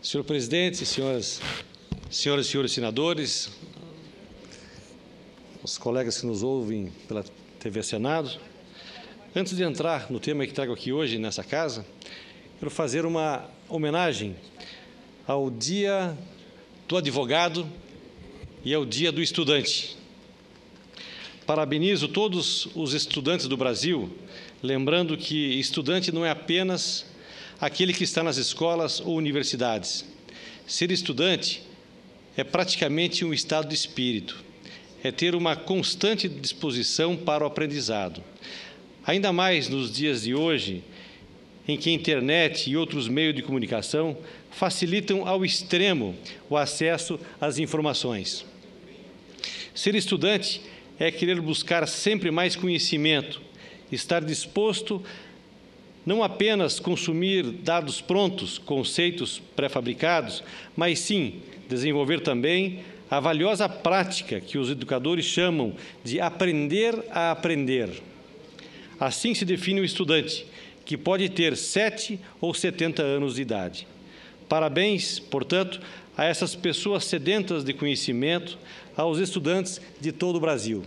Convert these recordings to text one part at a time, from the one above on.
Senhor presidente, senhoras e senhores senadores, os colegas que nos ouvem pela TV Senado, antes de entrar no tema que trago aqui hoje nessa casa, quero fazer uma homenagem ao Dia do Advogado e ao Dia do Estudante. Parabenizo todos os estudantes do Brasil, lembrando que estudante não é apenas aquele que está nas escolas ou universidades. Ser estudante é praticamente um estado de espírito, é ter uma constante disposição para o aprendizado. Ainda mais nos dias de hoje, em que a internet e outros meios de comunicação facilitam ao extremo o acesso às informações. Ser estudante é querer buscar sempre mais conhecimento, estar disposto não apenas consumir dados prontos, conceitos pré-fabricados, mas sim desenvolver também a valiosa prática que os educadores chamam de aprender a aprender. Assim se define o estudante, que pode ter 7 ou 70 anos de idade. Parabéns, portanto, a essas pessoas sedentas de conhecimento, aos estudantes de todo o Brasil.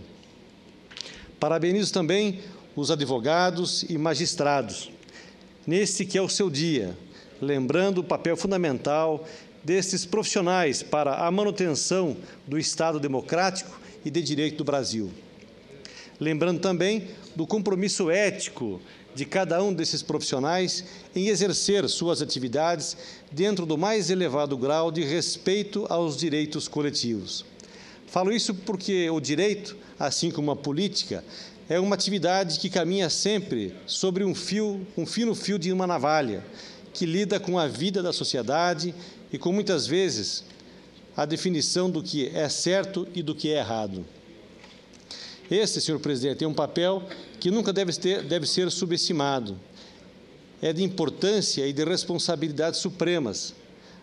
Parabenizo também os advogados e magistrados, neste que é o seu dia, lembrando o papel fundamental destes profissionais para a manutenção do Estado democrático e de direito do Brasil. Lembrando também do compromisso ético de cada um desses profissionais em exercer suas atividades dentro do mais elevado grau de respeito aos direitos coletivos. Falo isso porque o direito, assim como a política, é uma atividade que caminha sempre sobre um fino fio de uma navalha, que lida com a vida da sociedade e com, muitas vezes, a definição do que é certo e do que é errado. Este, senhor presidente, é um papel que nunca deve ser subestimado. É de importância e de responsabilidades supremas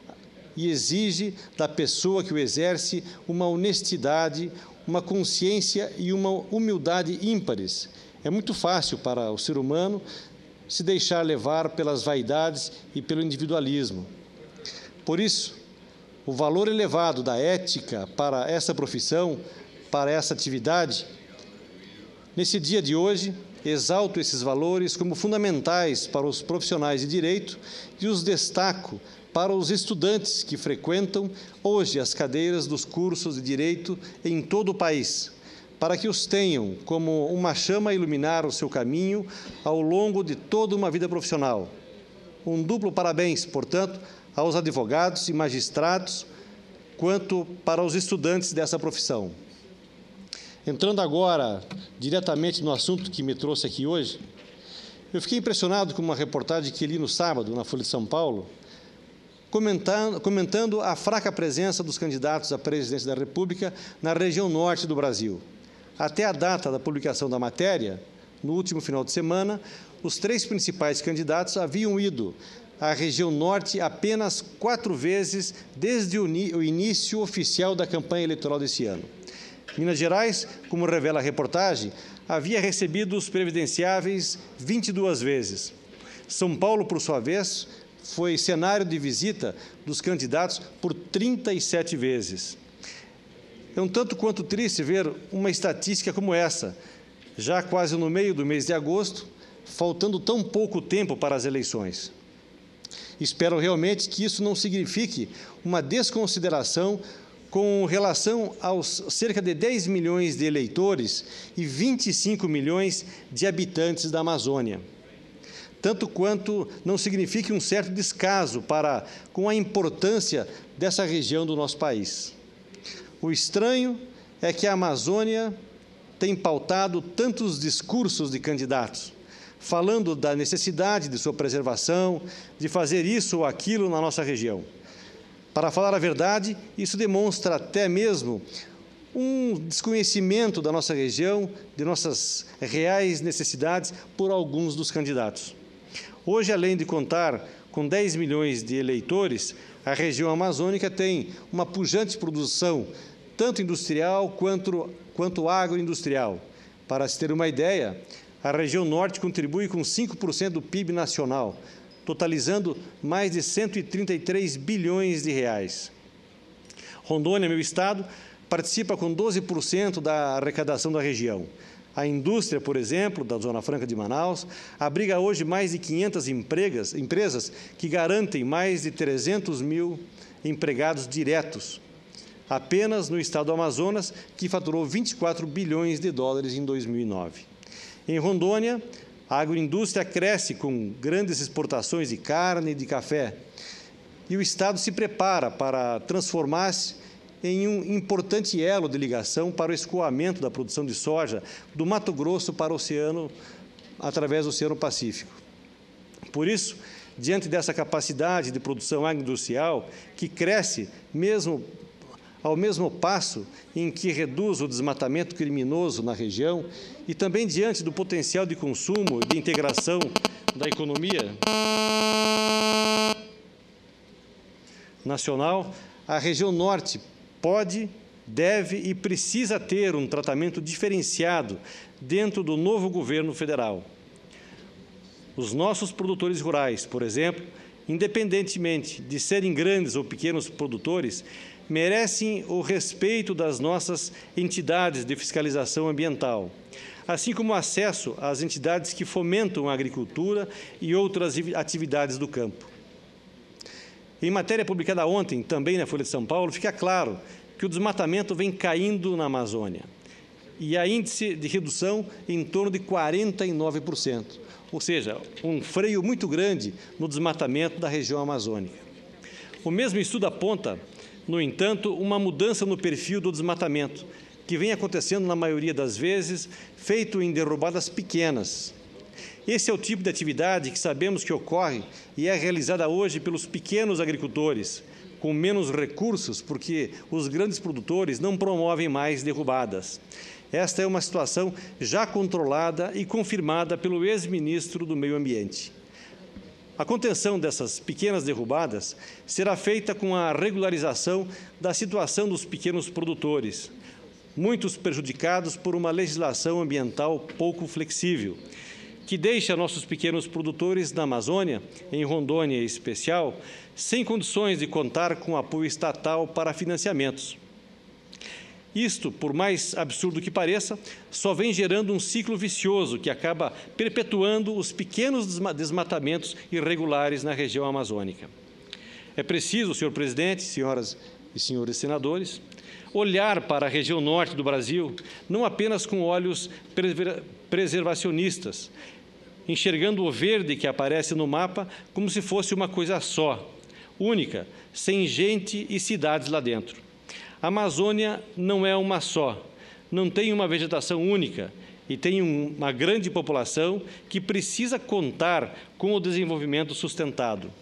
e exige da pessoa que o exerce uma honestidade, uma consciência e uma humildade ímpares. É muito fácil para o ser humano se deixar levar pelas vaidades e pelo individualismo. Por isso, o valor elevado da ética para essa profissão, para essa atividade, nesse dia de hoje, exalto esses valores como fundamentais para os profissionais de direito e os destaco para os estudantes que frequentam hoje as cadeiras dos cursos de direito em todo o país, para que os tenham como uma chama a iluminar o seu caminho ao longo de toda uma vida profissional. Um duplo parabéns, portanto, aos advogados e magistrados, quanto para os estudantes dessa profissão. Entrando agora diretamente no assunto que me trouxe aqui hoje, eu fiquei impressionado com uma reportagem que li no sábado, na Folha de São Paulo, comentando a fraca presença dos candidatos à presidência da República na região norte do Brasil. Até a data da publicação da matéria, no último final de semana, os 3 principais candidatos haviam ido à região norte apenas 4 vezes desde o início oficial da campanha eleitoral desse ano. Minas Gerais, como revela a reportagem, havia recebido os previdenciáveis 22 vezes. São Paulo, por sua vez, foi cenário de visita dos candidatos por 37 vezes. É um tanto quanto triste ver uma estatística como essa, já quase no meio do mês de agosto, faltando tão pouco tempo para as eleições. Espero realmente que isso não signifique uma desconsideração com relação aos cerca de 10 milhões de eleitores e 25 milhões de habitantes da Amazônia. Tanto quanto não signifique um certo descaso com a importância dessa região do nosso país. O estranho é que a Amazônia tem pautado tantos discursos de candidatos, falando da necessidade de sua preservação, de fazer isso ou aquilo na nossa região. Para falar a verdade, isso demonstra até mesmo um desconhecimento da nossa região, de nossas reais necessidades por alguns dos candidatos. Hoje, além de contar com 10 milhões de eleitores, a região amazônica tem uma pujante produção, tanto industrial quanto agroindustrial. Para se ter uma ideia, a região norte contribui com 5% do PIB nacional, totalizando mais de 133 bilhões de reais. Rondônia, meu estado, participa com 12% da arrecadação da região. A indústria, por exemplo, da Zona Franca de Manaus, abriga hoje mais de 500 empresas que garantem mais de 300 mil empregados diretos. Apenas no estado do Amazonas, que faturou 24 bilhões de dólares em 2009. Em Rondônia, a agroindústria cresce com grandes exportações de carne e de café. E o estado se prepara para transformar-se em um importante elo de ligação para o escoamento da produção de soja do Mato Grosso para o oceano, através do Oceano Pacífico. Por isso, diante dessa capacidade de produção agroindustrial, que cresce ao mesmo passo em que reduz o desmatamento criminoso na região, e também diante do potencial de consumo e de integração da economia nacional, a região norte pode, deve e precisa ter um tratamento diferenciado dentro do novo governo federal. Os nossos produtores rurais, por exemplo, independentemente de serem grandes ou pequenos produtores, merecem o respeito das nossas entidades de fiscalização ambiental, assim como o acesso às entidades que fomentam a agricultura e outras atividades do campo. Em matéria publicada ontem, também na Folha de São Paulo, fica claro que o desmatamento vem caindo na Amazônia e há índice de redução em torno de 49%, ou seja, um freio muito grande no desmatamento da região amazônica. O mesmo estudo aponta, no entanto, uma mudança no perfil do desmatamento, que vem acontecendo, na maioria das vezes, feito em derrubadas pequenas. Esse é o tipo de atividade que sabemos que ocorre e é realizada hoje pelos pequenos agricultores, com menos recursos, porque os grandes produtores não promovem mais derrubadas. Esta é uma situação já controlada e confirmada pelo ex-ministro do Meio Ambiente. A contenção dessas pequenas derrubadas será feita com a regularização da situação dos pequenos produtores, muitos prejudicados por uma legislação ambiental pouco flexível, que deixa nossos pequenos produtores na Amazônia, em Rondônia em especial, sem condições de contar com apoio estatal para financiamentos. Isto, por mais absurdo que pareça, só vem gerando um ciclo vicioso que acaba perpetuando os pequenos desmatamentos irregulares na região amazônica. É preciso, senhor presidente, senhoras e senhores senadores, olhar para a região norte do Brasil não apenas com olhos preservacionistas, enxergando o verde que aparece no mapa como se fosse uma coisa só, única, sem gente e cidades lá dentro. A Amazônia não é uma só, não tem uma vegetação única e tem uma grande população que precisa contar com o desenvolvimento sustentado.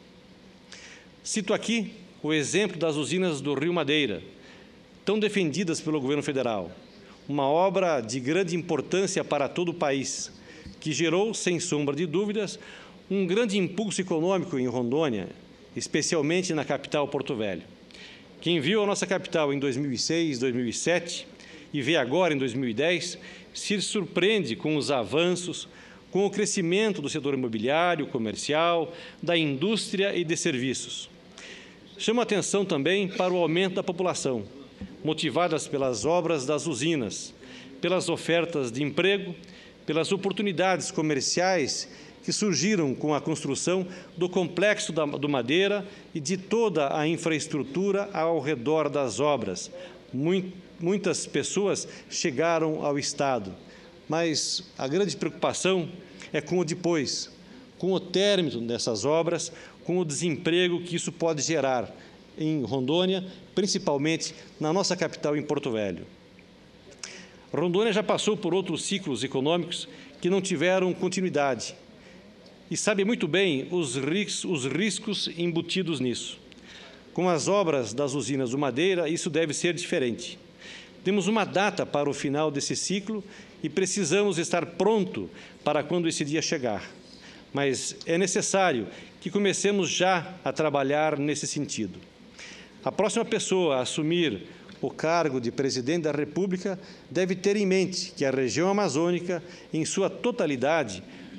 Cito aqui o exemplo das usinas do Rio Madeira, tão defendidas pelo governo federal, uma obra de grande importância para todo o país, que gerou, sem sombra de dúvidas, um grande impulso econômico em Rondônia, especialmente na capital Porto Velho. Quem viu a nossa capital em 2006, 2007 e vê agora em 2010, se surpreende com os avanços, com o crescimento do setor imobiliário, comercial, da indústria e de serviços. Chama a atenção também para o aumento da população, motivadas pelas obras das usinas, pelas ofertas de emprego, pelas oportunidades comerciais que surgiram com a construção do Complexo do Madeira e de toda a infraestrutura ao redor das obras. Muitas pessoas chegaram ao estado, mas a grande preocupação é com o depois, com o término dessas obras, com o desemprego que isso pode gerar em Rondônia, principalmente na nossa capital, em Porto Velho. Rondônia já passou por outros ciclos econômicos que não tiveram continuidade e sabe muito bem os riscos embutidos nisso. Com as obras das usinas do Madeira, isso deve ser diferente. Temos uma data para o final desse ciclo e precisamos estar pronto para quando esse dia chegar. Mas é necessário que comecemos já a trabalhar nesse sentido. A próxima pessoa a assumir o cargo de presidente da República deve ter em mente que a região amazônica, em sua totalidade,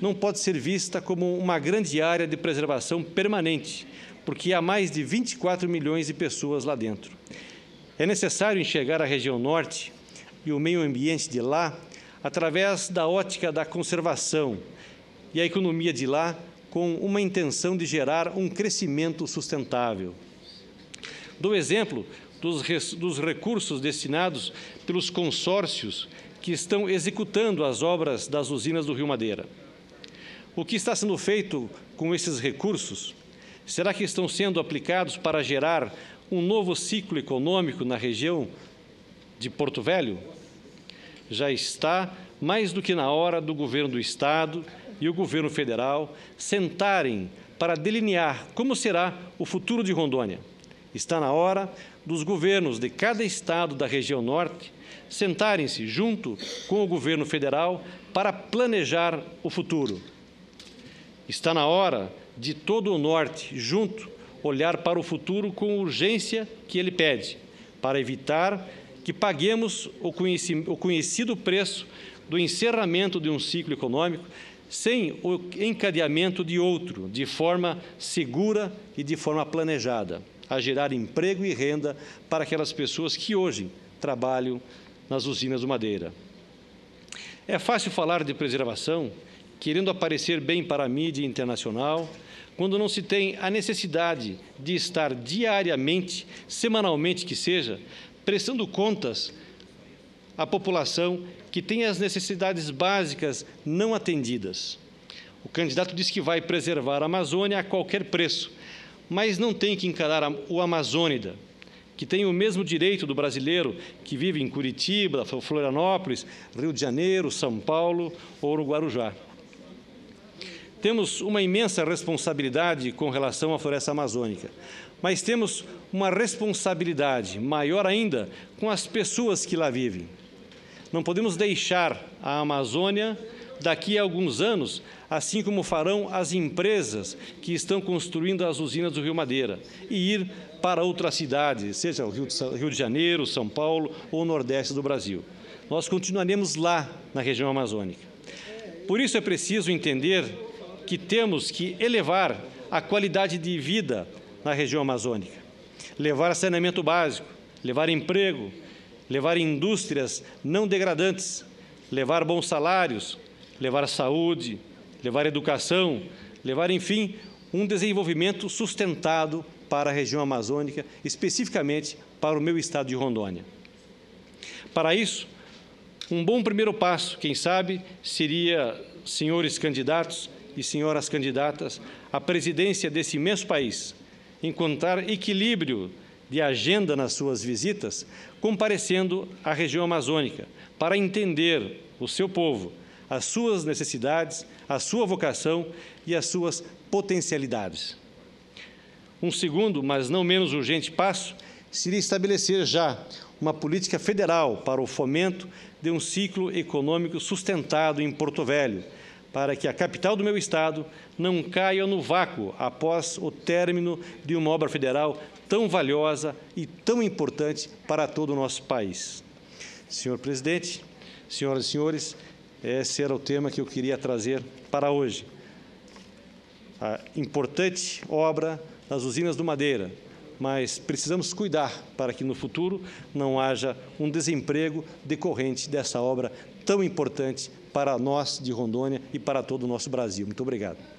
não pode ser vista como uma grande área de preservação permanente, porque há mais de 24 milhões de pessoas lá dentro. É necessário enxergar a região norte e o meio ambiente de lá através da ótica da conservação e a economia de lá com uma intenção de gerar um crescimento sustentável. Dou exemplo dos recursos destinados pelos consórcios que estão executando as obras das usinas do Rio Madeira. O que está sendo feito com esses recursos? Será que estão sendo aplicados para gerar um novo ciclo econômico na região de Porto Velho? Já está mais do que na hora do governo do Estado e o governo federal sentarem para delinear como será o futuro de Rondônia. Está na hora dos governos de cada estado da região norte sentarem-se junto com o governo federal para planejar o futuro. Está na hora de todo o norte, junto, olhar para o futuro com urgência que ele pede, para evitar que paguemos o conhecido preço do encerramento de um ciclo econômico sem o encadeamento de outro, de forma segura e de forma planejada, a gerar emprego e renda para aquelas pessoas que hoje trabalham nas usinas do Madeira. É fácil falar de preservação, querendo aparecer bem para a mídia internacional, quando não se tem a necessidade de estar diariamente, semanalmente que seja, prestando contas à população que tem as necessidades básicas não atendidas. O candidato diz que vai preservar a Amazônia a qualquer preço, mas não tem que encarar o amazônida, que tem o mesmo direito do brasileiro que vive em Curitiba, Florianópolis, Rio de Janeiro, São Paulo ou no Guarujá. Temos uma imensa responsabilidade com relação à floresta amazônica, mas temos uma responsabilidade maior ainda com as pessoas que lá vivem. Não podemos deixar a Amazônia daqui a alguns anos, assim como farão as empresas que estão construindo as usinas do Rio Madeira, e ir para outras cidades, seja o Rio de Janeiro, São Paulo ou o Nordeste do Brasil. Nós continuaremos lá na região amazônica. Por isso é preciso entender que temos que elevar a qualidade de vida na região amazônica, levar saneamento básico, levar emprego, levar indústrias não degradantes, levar bons salários, levar saúde, levar educação, levar, enfim, um desenvolvimento sustentado para a região amazônica, especificamente para o meu estado de Rondônia. Para isso, um bom primeiro passo, quem sabe, seria, senhores candidatos e senhoras candidatas, à presidência desse imenso país, encontrar equilíbrio de agenda nas suas visitas, comparecendo à região amazônica, para entender o seu povo, as suas necessidades, a sua vocação e as suas potencialidades. Um segundo, mas não menos urgente passo, seria estabelecer já uma política federal para o fomento de um ciclo econômico sustentado em Porto Velho, para que a capital do meu estado não caia no vácuo após o término de uma obra federal tão valiosa e tão importante para todo o nosso país. Senhor presidente, senhoras e senhores, esse era o tema que eu queria trazer para hoje. A importante obra das usinas do Madeira, mas precisamos cuidar para que no futuro não haja um desemprego decorrente dessa obra tão importante para nós de Rondônia e para todo o nosso Brasil. Muito obrigado.